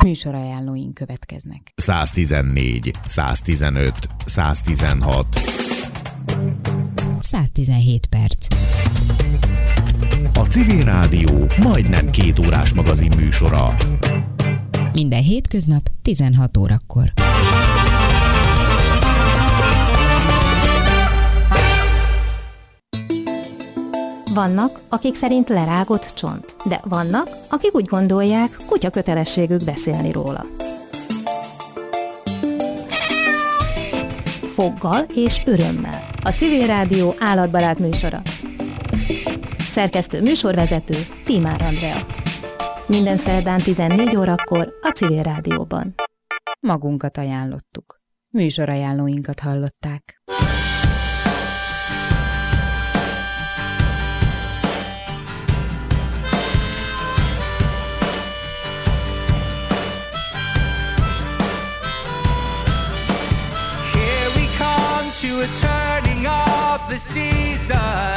Műsorajánlóink következnek. 114, 115, 116. 117 perc. A Civil Rádió majdnem 2 órás magazin műsora. Minden hétköznap 16 órakor. Vannak, akik szerint lerágott csont, de vannak, akik úgy gondolják, kutya kötelességük beszélni róla. Foggal és örömmel. A Civil Rádió állatbarát műsora. Szerkesztő műsorvezető Tímár Andrea. Minden szerdán 14 órakor a Civil Rádióban. Magunkat ajánlottuk. Műsorajánlóinkat hallották. To a turning of the season.